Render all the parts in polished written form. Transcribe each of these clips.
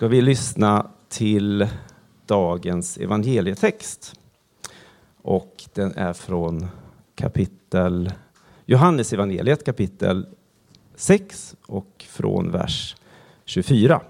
ska vi lyssna till dagens evangelietext. Och den är från Johannes evangeliet kapitel 6 och från vers 24.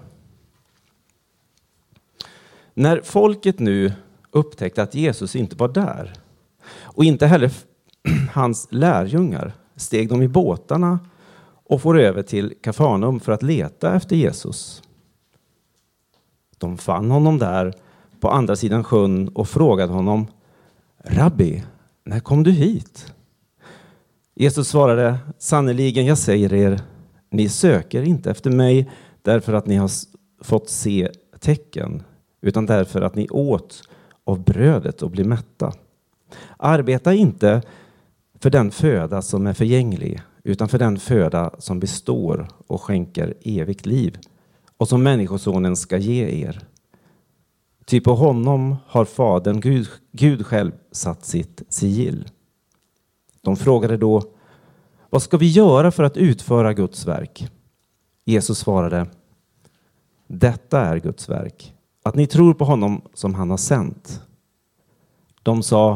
När folket nu upptäckte att Jesus inte var där och inte heller hans lärjungar, steg de i båtarna och for över till Kafarnaum för att leta efter Jesus. De fann honom där på andra sidan sjön och frågade honom: Rabbi, när kom du hit? Jesus svarade: Sannoliken, jag säger er, ni söker inte efter mig därför att ni har fått se tecken, utan därför att ni åt av brödet och blir mätta. Arbeta inte för den föda som är förgänglig, utan för den föda som består och skänker evigt liv, och som Människosonen ska ge er. Ty på honom har Fadern Gud själv satt sitt sigill. De frågade då: vad ska vi göra för att utföra Guds verk? Jesus svarade: detta är Guds verk, att ni tror på honom som han har sänt. De sa: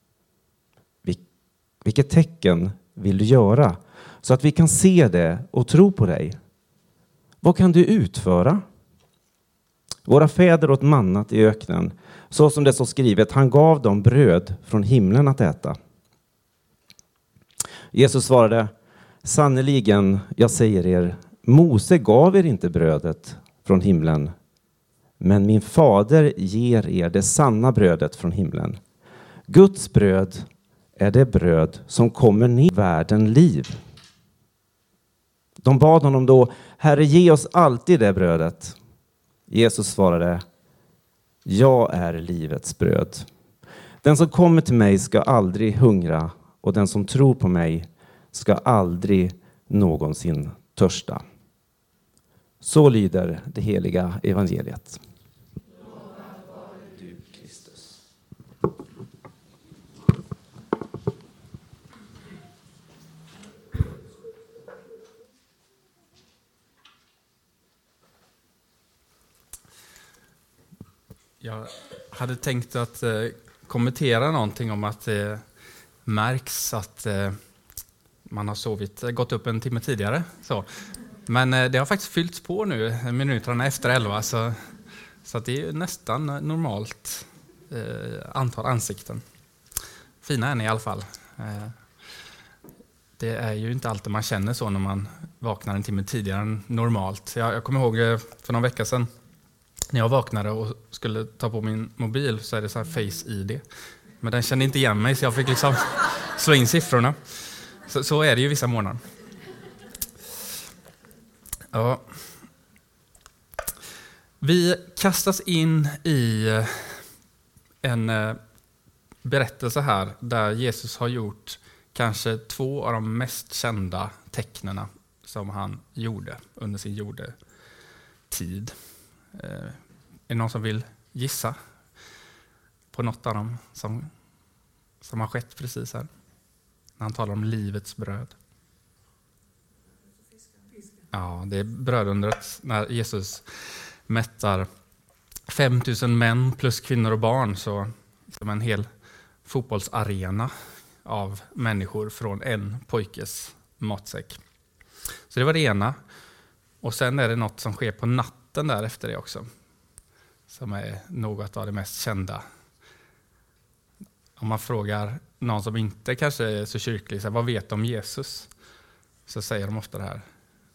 vilket tecken vill du göra så att vi kan se det och tro på dig? Vad kan du utföra? Våra fäder åt mannat i öknen, så som det står skrivet, han gav dem bröd från himlen att äta. Jesus svarade: sannoliken, jag säger er, Mose gav er inte brödet från himlen, men min fader ger er det sanna brödet från himlen. Guds bröd är det bröd som kommer ner i världen liv. De bad honom då: Herre, ge oss alltid det brödet. Jesus svarade: jag är livets bröd. Den som kommer till mig ska aldrig hungra, och den som tror på mig ska aldrig någonsin törsta. Så lyder det heliga evangeliet. Du, Kristus. Jag hade tänkt att kommentera någonting om att det märks att man har gått upp en timme tidigare. Så. Men det har faktiskt fyllts på nu, minuterna efter 11. Så att det är nästan normalt antal ansikten. Fina är ni i alla fall. Det är ju inte alltid man känner så när man vaknar en timme tidigare än normalt. Jag kommer ihåg för någon vecka sedan när jag vaknade och skulle ta på min mobil, så är det så här Face ID. Men den kände inte igen mig, så jag fick liksom slå in siffrorna. Så är det ju vissa månader. Ja. Vi kastas in i en berättelse här där Jesus har gjort kanske 2 av de mest kända tecknena som han gjorde under sin jordetid. Är det någon som vill gissa på något av dem som har skett precis här? När han talar om livets bröd. Ja, det är brödundret när Jesus mättar 5000 män plus kvinnor och barn, så som en hel fotbollsarena av människor från en pojkes matsäck. Så det var det ena. Och sen är det något som sker på natten där efter det också, som är något av det mest kända. Om man frågar någon som inte kanske är så kyrklig, så här, vad vet om Jesus? Så säger de ofta det här.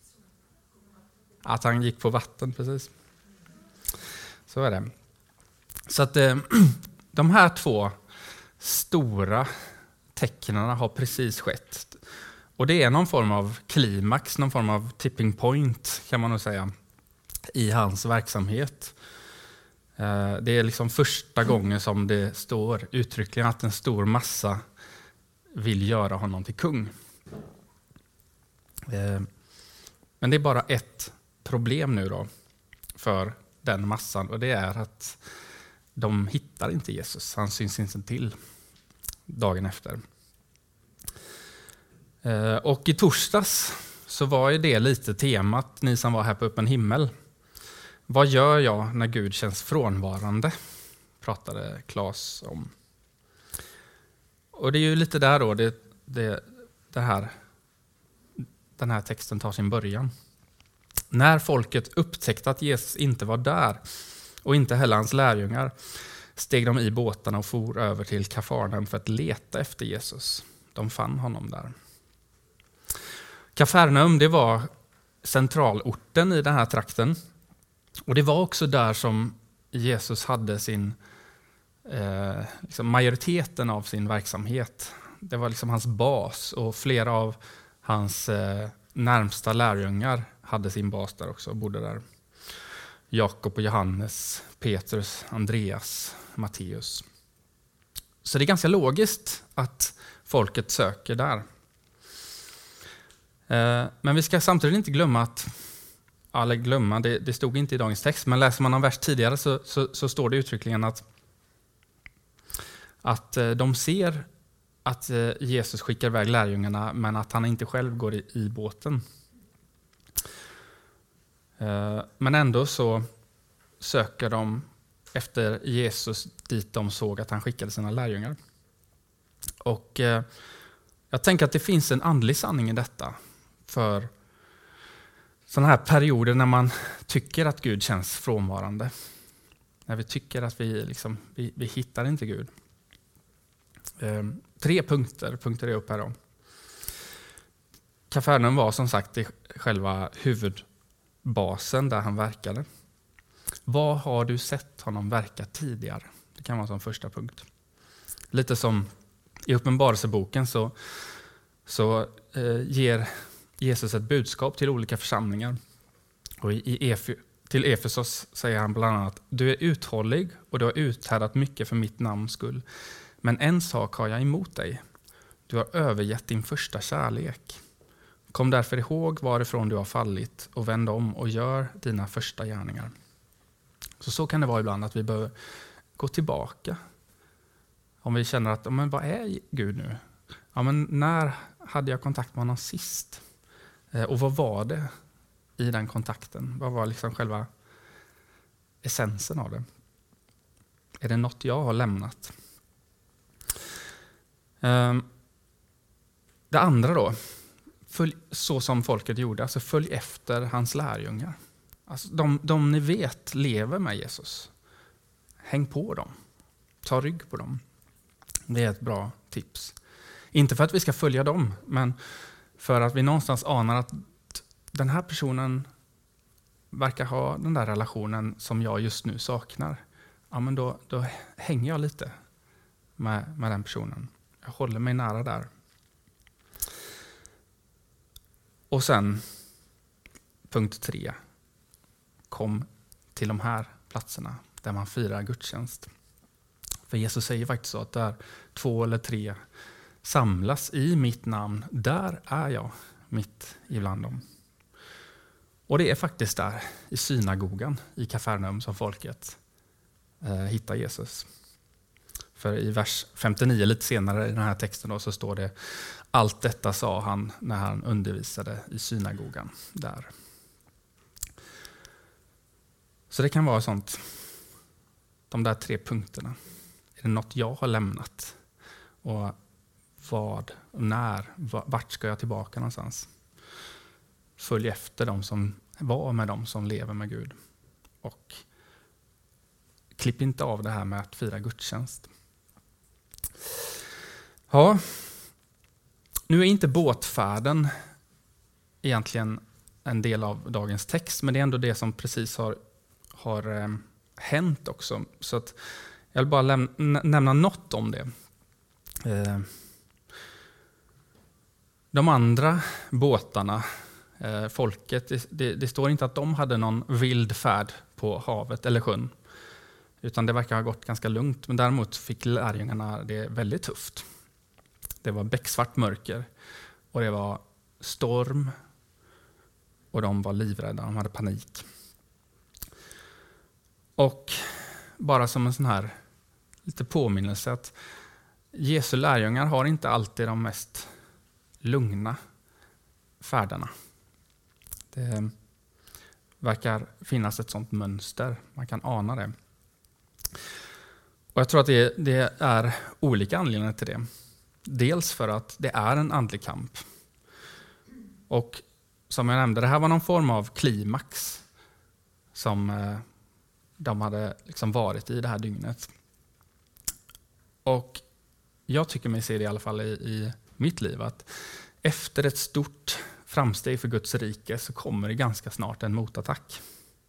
Att han gick på vatten, precis. Så är det. Så att de här 2 stora tecknen har precis skett. Och det är någon form av klimax, någon form av tipping point kan man nog säga i hans verksamhet. Det är liksom första gången som det står uttryckligen att en stor massa vill göra honom till kung. Men det är bara ett problem nu då för den massan, och det är att de hittar inte Jesus. Han syns inte till dagen efter. Och i torsdags så var ju det lite temat, ni som var här på öppen himmel. Vad gör jag när Gud känns frånvarande? Pratade Claes om. Och det är ju lite där då den här texten tar sin början. När folket upptäckte att Jesus inte var där och inte heller hans lärjungar steg de i båtarna och for över till Kafarnaum för att leta efter Jesus. De fann honom där. Kafarnaum, det var centralorten i den här trakten. Och det var också där som Jesus hade sin majoriteten av sin verksamhet. Det var liksom hans bas, och flera av hans närmsta lärjungar hade sin bas där också och bodde där. Jakob och Johannes, Petrus, Andreas, Matteus. Så det är ganska logiskt att folket söker där. Men vi ska samtidigt inte glömma det stod inte i dagens text, men läser man en vers tidigare så står det uttryckligen att de ser att Jesus skickar iväg lärjungarna, men att han inte själv går i båten. Men ändå så söker de efter Jesus dit de såg att han skickade sina lärjungar. Och jag tänker att det finns en andlig sanning i detta för sådana här perioder när man tycker att Gud känns frånvarande. När vi tycker att vi hittar inte Gud. 3 punkter är upp här då. Kafarnaum var som sagt själva huvudbasen där han verkade. Vad har du sett honom verka tidigare? Det kan vara som första punkt. Lite som i Uppenbarelseboken så ger Jesus ett budskap till olika församlingar. Och till Efesos säger han bland annat: du är uthållig och du har uthärdat mycket för mitt namns skull. Men en sak har jag emot dig. Du har övergett din första kärlek. Kom därför ihåg varifrån du har fallit och vänd om och gör dina första gärningar. Så kan det vara ibland att vi behöver gå tillbaka. Om vi känner att, men vad är Gud nu? Ja, men när hade jag kontakt med honom sist? Och vad var det i den kontakten? Vad var liksom själva essensen av det? Är det något jag har lämnat? Det andra då, så som folket gjorde, alltså följ efter hans lärjungar. Alltså de ni vet lever med Jesus. Häng på dem. Ta rygg på dem. Det är ett bra tips. Inte för att vi ska följa dem, men för att vi någonstans anar att den här personen verkar ha den där relationen som jag just nu saknar. Ja, men då hänger jag lite med den personen. Jag håller mig nära där. Och sen punkt 3. Kom till de här platserna där man firar gudstjänst. För Jesus säger faktiskt så att där 2 eller 3 samlas i mitt namn, där är jag mitt ibland dem. Och det är faktiskt där i synagogan i Kafarnaum som folket hittar Jesus. För i vers 59 lite senare i den här texten då, så står det: allt detta sa han när han undervisade i synagogan där. Så det kan vara sånt. De där 3 punkterna. Är det något jag har lämnat? Och vad, när, vart ska jag tillbaka någonstans? Följ efter dem som var med dem som lever med Gud. Och klipp inte av det här med att fira gudstjänst. Ja, nu är inte båtfärden egentligen en del av dagens text, men det är ändå det som precis har hänt också. Så att jag vill bara nämna något om det. De andra båtarna, folket, det står inte att de hade någon vild färd på havet eller sjön. Utan det verkar ha gått ganska lugnt. Men däremot fick lärjungarna det väldigt tufft. Det var becksvart mörker. Och det var storm. Och de var livrädda. De hade panik. Och bara som en sån här lite påminnelse att Jesu lärjungar har inte alltid de mest lugna färderna. verkar finnas ett sånt mönster. Man kan ana det. Och jag tror att det är olika anledningar till det. Dels för att det är en andlig kamp. Och som jag nämnde, det här var någon form av klimax som de hade liksom varit i det här dygnet. Och jag tycker mig se det i alla fall i mitt liv, att efter ett stort framsteg för Guds rike så kommer det ganska snart en motattack.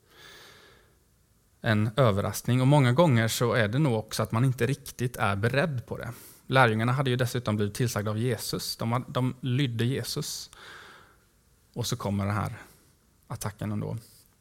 En överraskning, och många gånger så är det nog också att man inte riktigt är beredd på det. Lärjungarna hade ju dessutom blivit tillsagda av Jesus. De lydde Jesus. Och så kommer den här attacken ändå.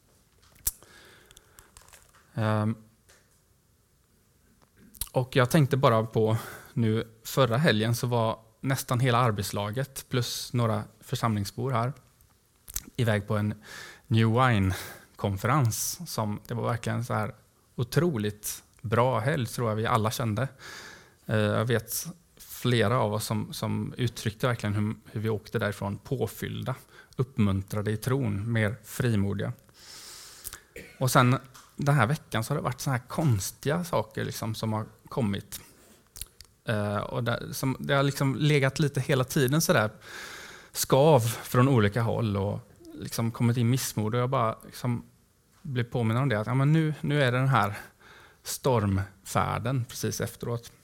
Och jag tänkte bara på nu förra helgen så var nästan hela arbetslaget plus några församlingsbor här iväg på en New Wine-konferens. Det var verkligen så här otroligt bra helg, tror jag vi alla kände. Jag vet flera av oss som uttryckte verkligen hur vi åkte därifrån påfyllda, uppmuntrade i tron, mer frimodiga. Och sen den här veckan så har det varit så här konstiga saker liksom som har kommit. Och det har liksom legat lite hela tiden så där skav från olika håll och liksom kommit in missmod, och jag bara liksom blev påminn om det, att ja, men nu är det den här stormfärden precis efteråt.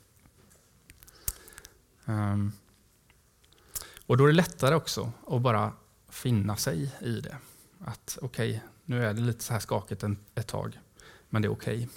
Och då är det lättare också att bara finna sig i det. Att okej, nu är det lite så här skakigt ett tag, men det är okej.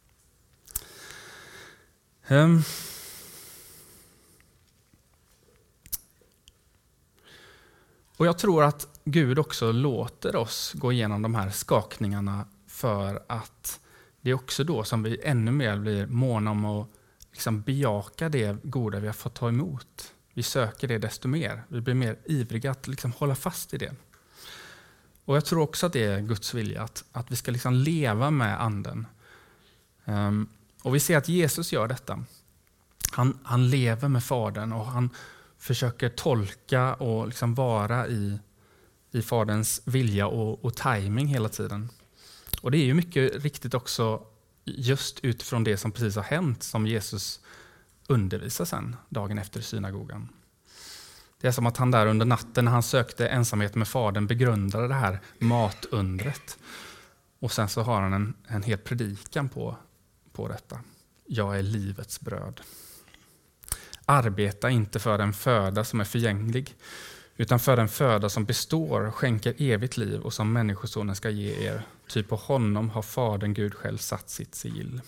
Och jag tror att Gud också låter oss gå igenom de här skakningarna för att det är också då som vi ännu mer blir måna om att liksom bejaka det goda vi har fått ta emot. Vi söker det desto mer. Vi blir mer ivriga att liksom hålla fast i det. Och jag tror också att det är Guds vilja att vi ska liksom leva med anden. Och vi ser att Jesus gör detta. Han lever med Fadern och han försöker tolka och liksom vara i Faderns vilja och timing hela tiden. Och det är ju mycket riktigt också just utifrån det som precis har hänt som Jesus undervisar sen dagen efter synagogan. Det är som att han där under natten när han sökte ensamhet med Fadern begrundade det här matundret. Och sen så har han en hel predikan på detta. Jag är livets bröd. Arbeta inte för den föda som är förgänglig, utan för den föda som består och skänker evigt liv och som Människosonen ska ge er. Ty på honom har Fadern Gud själv satt sitt sigill.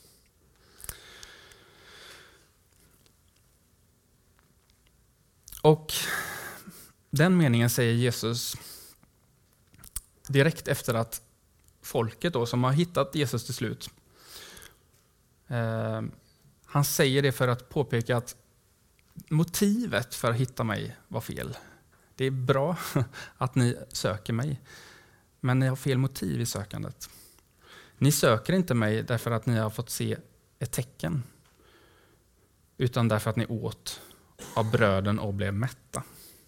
Och den meningen säger Jesus direkt efter att folket då, som har hittat Jesus till slut, han säger det för att påpeka att motivet för att hitta mig var fel. Det är bra att ni söker mig, men ni har fel motiv i sökandet. Ni söker inte mig därför att ni har fått se ett tecken, utan därför att ni åt av bröden och blev mätta.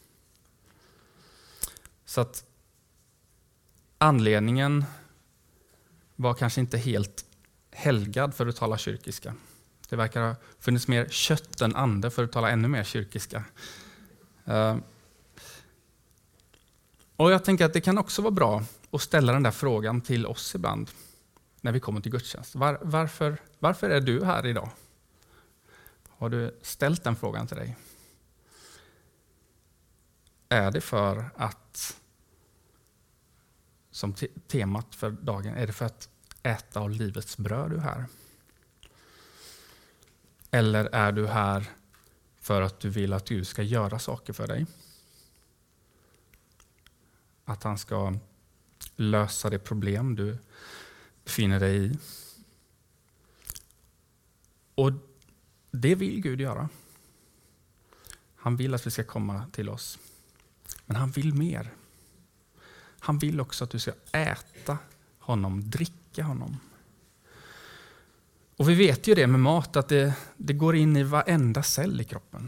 Så att anledningen var kanske inte helt helgad för att tala kyrkiska. Det verkar ha funnits mer kött än ande för att tala ännu mer kyrkiska. Och jag tänker att det kan också vara bra att ställa den där frågan till oss ibland när vi kommer till gudstjänst. Varför är du här idag? Har du ställt den frågan till dig? Är det för att, som temat för dagen, är det för att äta av livets bröd du är här? Eller är du här för att du vill att Gud ska göra saker för dig? Att han ska lösa det problem du befinner dig i. Och det vill Gud göra. Han vill att vi ska komma till oss. Men han vill mer. Han vill också att du ska äta honom, dricka honom. Och vi vet ju det med mat, att det går in i varenda cell i kroppen.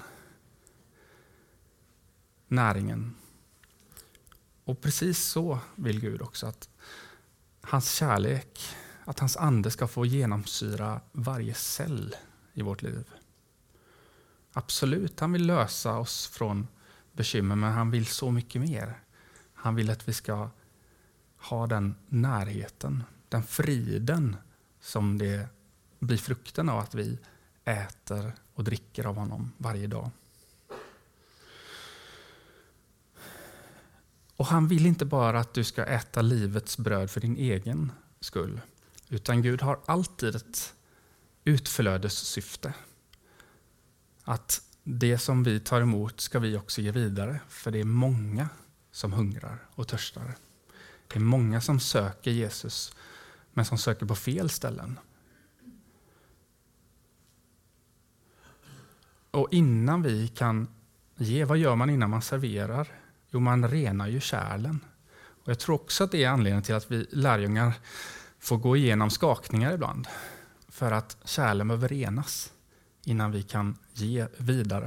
Näringen. Och precis så vill Gud också hans kärlek, att hans ande ska få genomsyra varje cell i vårt liv. Absolut, han vill lösa oss från bekymmer, men han vill så mycket mer. Han vill att vi ska ha den närheten, den friden som det blir frukten av att vi äter och dricker av honom varje dag. Och han vill inte bara att du ska äta livets bröd för din egen skull, utan Gud har alltid ett utflödessyfte. Att det som vi tar emot ska vi också ge vidare, för det är många som hungrar och törstar. Det är många som söker Jesus, men som söker på fel ställen. Och innan vi kan ge, vad gör man innan man serverar? Jo, man renar ju kärlen. Och jag tror också att det är anledningen till att vi lärjungar får gå igenom skakningar ibland. För att kärlen behöver renas innan vi kan ge vidare.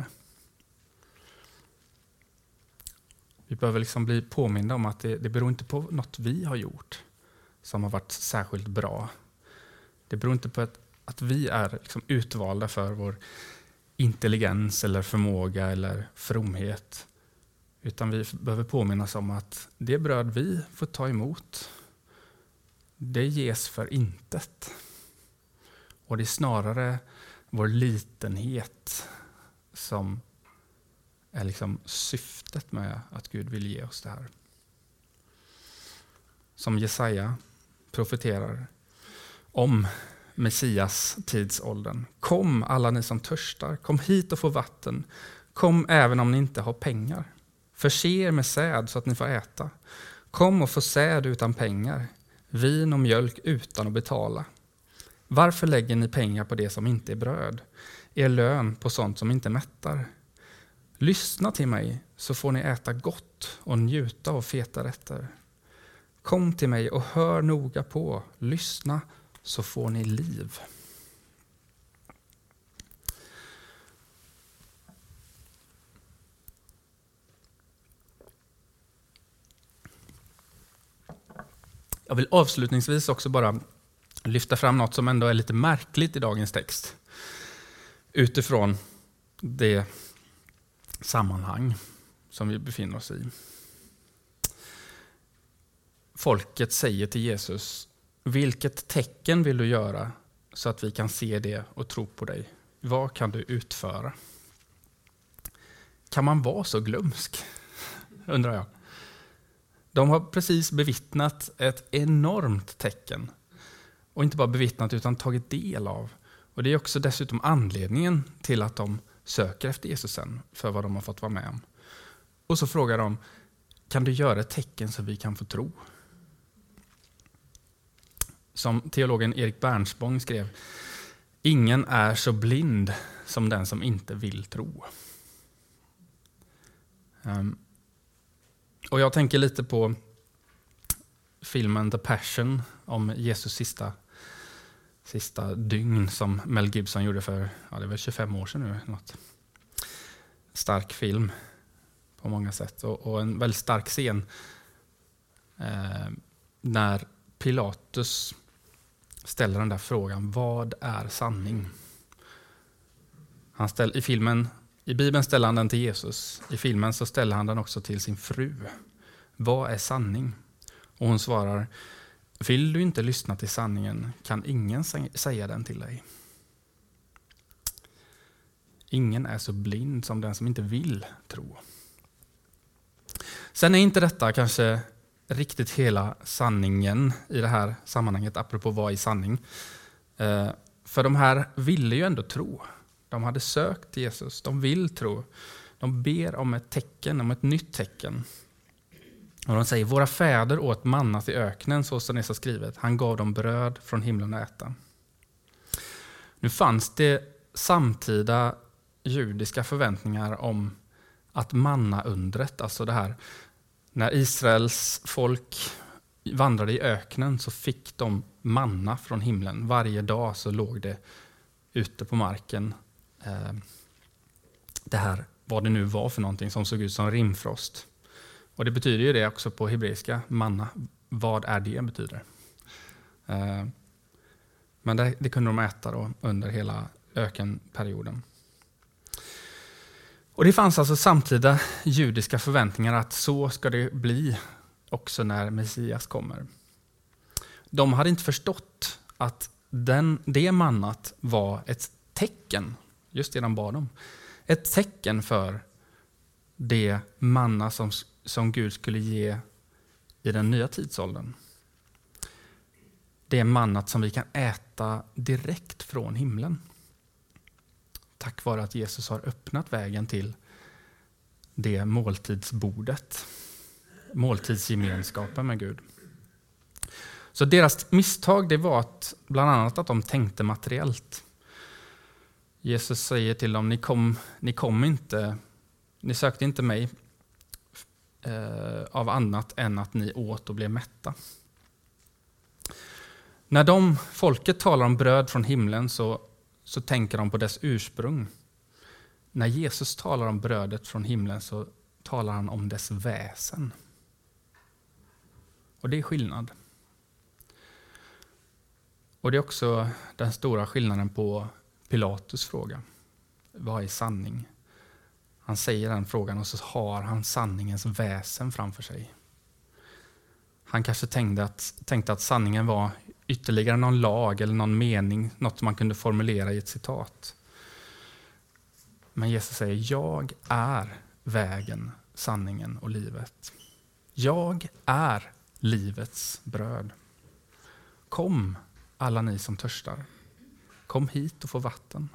Vi behöver liksom bli påminda om att det beror inte på något vi har gjort som har varit särskilt bra. Det beror inte på att vi är liksom utvalda för vår intelligens eller förmåga eller fromhet. Utan vi behöver påminnas om att det bröd vi får ta emot, det ges för intet. Och det är snarare vår litenhet som är liksom syftet med att Gud vill ge oss det här. Som Jesaja profeterar om Messias tidsåldern. Kom alla ni som törstar, kom hit och få vatten. Kom även om ni inte har pengar. Förse er med säd så att ni får äta. Kom och få säd utan pengar, vin och mjölk utan att betala. Varför lägger ni pengar på det som inte är bröd? Er lön på sånt som inte mättar? Lyssna till mig så får ni äta gott och njuta av feta rätter. Kom till mig och hör noga på. Lyssna så får ni liv. Jag vill avslutningsvis också bara lyfta fram något som ändå är lite märkligt i dagens text. Utifrån det sammanhang som vi befinner oss i. Folket säger till Jesus: vilket tecken vill du göra så att vi kan se det och tro på dig? Vad kan du utföra? Kan man vara så glömsk? Undrar jag. De har precis bevittnat ett enormt tecken. Och inte bara bevittnat utan tagit del av. Och det är också dessutom anledningen till att de söker efter Jesus sen, för vad de har fått vara med om. Och så frågar de: kan du göra ett tecken så vi kan få tro? Som teologen Erik Bernsbong skrev: ingen är så blind som den som inte vill tro. Och jag tänker lite på filmen The Passion om Jesus sista dygn som Mel Gibson gjorde för, det var 25 år sedan nu. Något. Stark film på många sätt. Och en väldigt stark scen när Pilatus ställer den där frågan: vad är sanning? I Bibeln ställer han den till Jesus. I filmen så ställer han den också till sin fru. Vad är sanning? Och hon svarar: vill du inte lyssna till sanningen kan ingen säga den till dig. Ingen är så blind som den som inte vill tro. Sen är inte detta kanske riktigt hela sanningen i det här sammanhanget, apropå vad är sanning. För de här ville ju ändå tro. De hade sökt Jesus, de vill tro. De ber om ett tecken, om ett nytt tecken. Och de säger: våra fäder åt manna i öknen, så som det är så skrivet. Han gav dem bröd från himlen att äta. Nu fanns det samtida judiska förväntningar om att mannaundret, alltså det här, när Israels folk vandrade i öknen så fick de manna från himlen. Varje dag så låg det ute på marken det här, vad det nu var för någonting, som såg ut som rimfrost. Och det betyder ju det också på hebreiska, manna. Vad är det betyder? Men det kunde de äta då under hela ökenperioden. Och det fanns alltså samtida judiska förväntningar att så ska det bli också när Messias kommer. De hade inte förstått att det mannat var ett tecken, just det de bad om. Ett tecken för det manna som Gud skulle ge i den nya tidsåldern. Det mannat som vi kan äta direkt från himlen. Tack vare att Jesus har öppnat vägen till det måltidsbordet. Måltidsgemenskapen med Gud. Så deras misstag det var bland annat att de tänkte materiellt. Jesus säger till dem, ni sökte inte mig av annat än att ni åt och blev mätta. När folket talar om bröd från himlen så tänker de på dess ursprung. När Jesus talar om brödet från himlen så talar han om dess väsen. Och det är skillnad. Och det är också den stora skillnaden på Pilatus fråga. Vad är sanning? Han säger den frågan och så har han sanningens väsen framför sig. Han kanske tänkte att sanningen var ytterligare någon lag eller någon mening, något man kunde formulera i ett citat. Men Jesus säger, jag är vägen, sanningen och livet. Jag är livets bröd. Kom alla ni som törstar. Kom hit och få vatten.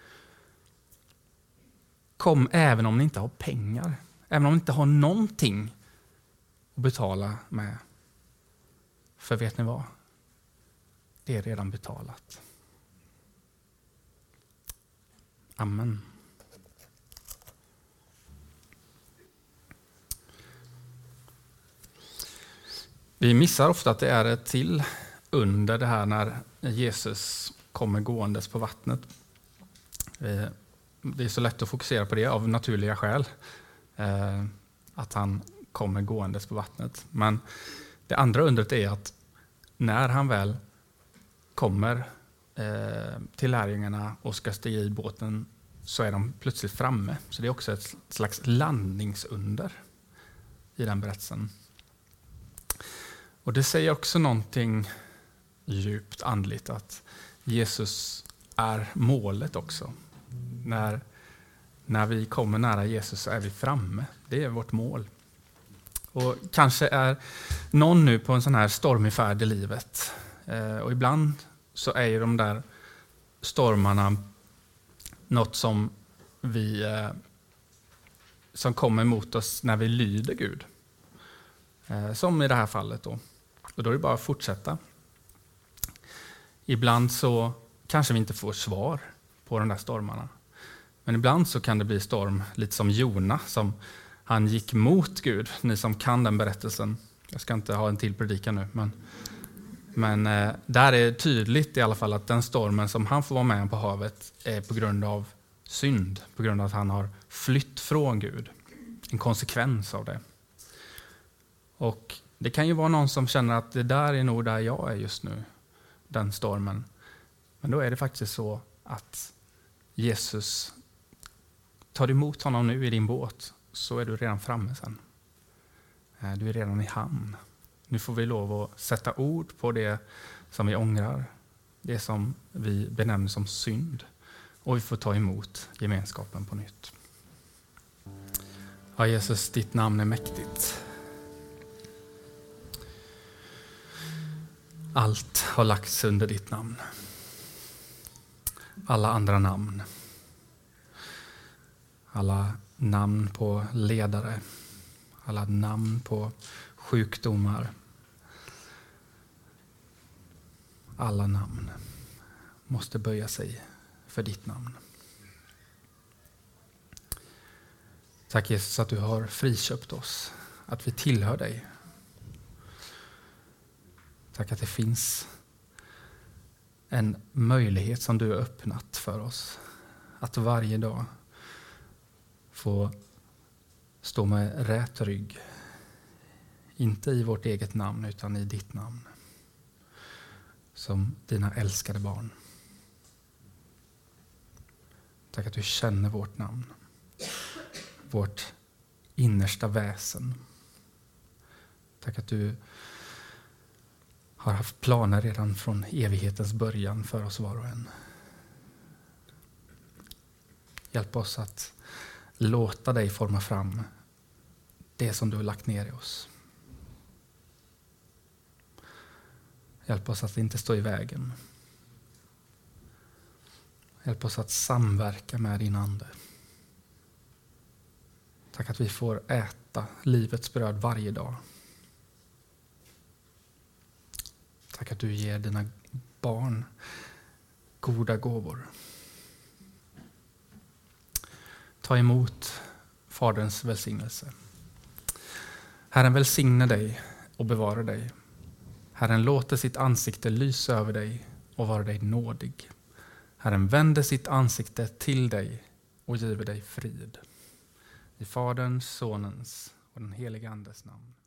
Kom även om ni inte har pengar. Även om ni inte har någonting att betala med. För vet ni vad? Det är redan betalat. Amen. Vi missar ofta att det är ett till under det här när Jesus kommer gåendes på vattnet. Det är så lätt att fokusera på det av naturliga skäl. Att han kommer gåendes på vattnet. Men det andra undret är att när han väl kommer till lärjungarna och ska stiga i båten så är de plötsligt framme. Så det är också ett slags landningsunder i den berättelsen. Och det säger också någonting djupt andligt att Jesus är målet också. När vi kommer nära Jesus så är vi framme. Det är vårt mål. Och kanske är någon nu på en sån här stormig färd i livet. Och ibland så är ju de där stormarna något som som kommer mot oss när vi lyder Gud. Som i det här fallet då. Och då är det bara att fortsätta. Ibland så kanske vi inte får svar på de där stormarna. Men ibland så kan det bli storm, lite som Jona, som han gick mot Gud. Ni som kan den berättelsen. Jag ska inte ha en till predikan nu. Men där är det tydligt i alla fall att den stormen som han får vara med på havet är på grund av synd. På grund av att han har flytt från Gud. En konsekvens av det. Och det kan ju vara någon som känner att det där är nog där jag är just nu. Den stormen. Men då är det faktiskt så att Jesus tar emot honom nu i din båt. Så är du redan framme sen. Du är redan i hamn. Nu får vi lov att sätta ord på det som vi ångrar. Det som vi benämner som synd. Och vi får ta emot gemenskapen på nytt. Ja, Jesus, ditt namn är mäktigt. Allt har lagts under ditt namn. Alla andra namn. Alla namn på ledare. Alla namn på sjukdomar. Alla namn måste böja sig för ditt namn. Tack Jesus att du har friköpt oss. Att vi tillhör dig. Tack att det finns en möjlighet som du har öppnat för oss. Att varje dag få stå med rätt rygg. Inte i vårt eget namn utan i ditt namn. som dina älskade barn. Tack att du känner vårt namn, vårt innersta väsen. Tack att du har haft planer redan från evighetens början för oss var och en. Hjälp oss att låta dig forma fram det som du har lagt ner i oss. Hjälp oss att inte stå i vägen. Hjälp oss att samverka med din ande. Tack att vi får äta livets bröd varje dag. Tack att du ger dina barn goda gåvor. Ta emot Faderns välsignelse. Herren välsigne dig och bevara dig. Herren låter sitt ansikte lysa över dig och vara dig nådig. Herren vänder sitt ansikte till dig och giver dig frid. I Faderns, Sonens och den helige Andes namn.